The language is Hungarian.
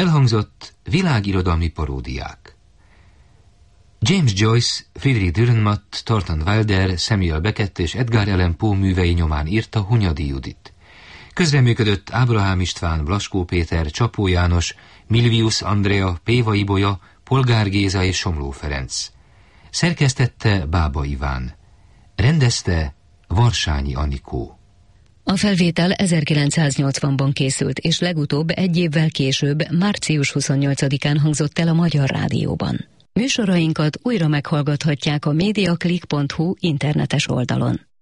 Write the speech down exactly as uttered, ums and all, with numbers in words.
Elhangzott világirodalmi paródiák. James Joyce, Friedrich Dürrenmatt, Thornton Wilder, Samuel Beckett és Edgar Allan Poe művei nyomán írta Hunyadi Judit. Közreműködött Ábrahám István, Blaskó Péter, Csapó János, Milvius Andrea, Péva Ibolya, Polgár Géza és Somló Ferenc. Szerkesztette Bába Iván. Rendezte Varsányi Anikó. A felvétel ezerkilencszáznyolcvanban készült, és legutóbb egy évvel később, március huszonnyolcadikán hangzott el a Magyar Rádióban. Műsorainkat újra meghallgathatják a mediaclick pont hu internetes oldalon.